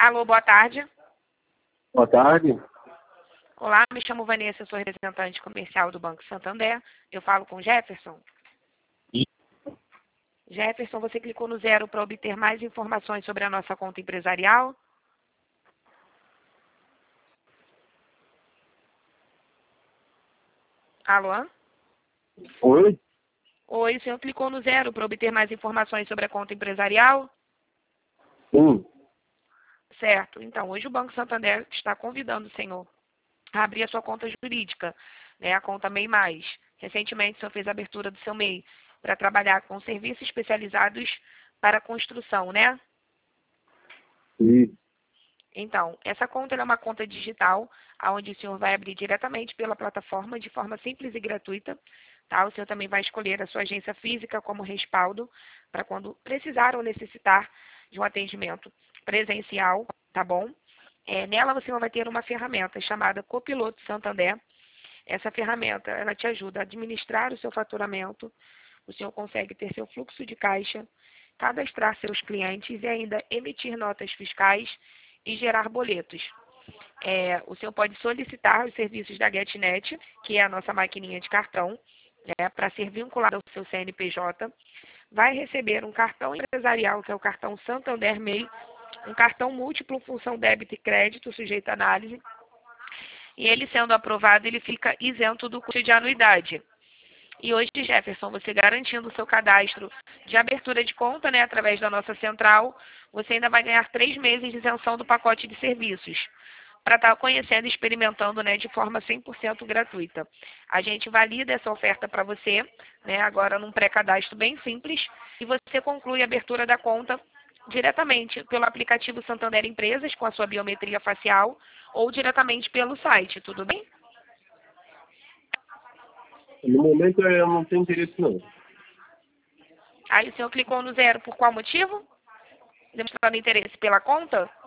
Alô, boa tarde. Boa tarde. Olá, me chamo Vanessa, sou representante comercial do Banco Santander. Eu falo com Jefferson. Jefferson, você clicou no 0 para obter mais informações sobre a nossa conta empresarial? Alô? Oi? Oi, o senhor clicou no 0 para obter mais informações sobre a conta empresarial? Sim. Certo. Então, hoje o Banco Santander está convidando o senhor a abrir a sua conta jurídica, né, a conta MEI Mais. Recentemente, o senhor fez a abertura do seu MEI para trabalhar com serviços especializados para construção, né? Sim. Então, essa conta ela é uma conta digital, onde o senhor vai abrir diretamente pela plataforma, de forma simples e gratuita. Tá? O senhor também vai escolher a sua agência física como respaldo, para quando precisar ou necessitar de um atendimento presencial, tá bom? Nela você vai ter uma ferramenta chamada Copiloto Santander. Essa ferramenta, ela te ajuda a administrar o seu faturamento, o senhor consegue ter seu fluxo de caixa, cadastrar seus clientes e ainda emitir notas fiscais e gerar boletos. O senhor pode solicitar os serviços da GetNet, que é a nossa maquininha de cartão, para ser vinculado ao seu CNPJ. Vai receber um cartão empresarial, que é o cartão Santander MEI, um cartão múltiplo função débito e crédito, sujeito à análise. E ele sendo aprovado, ele fica isento do custo de anuidade. E hoje, Jefferson, você garantindo o seu cadastro de abertura de conta, né, através da nossa central, você ainda vai ganhar 3 meses de isenção do pacote de serviços, para estar conhecendo e experimentando, né, de forma 100% gratuita. A gente valida essa oferta para você, né, agora num pré-cadastro bem simples, e você conclui a abertura da conta diretamente pelo aplicativo Santander Empresas, com a sua biometria facial, ou diretamente pelo site, tudo bem? No momento eu não tenho interesse não. Aí o senhor clicou no 0 por qual motivo? Demonstrando interesse pela conta?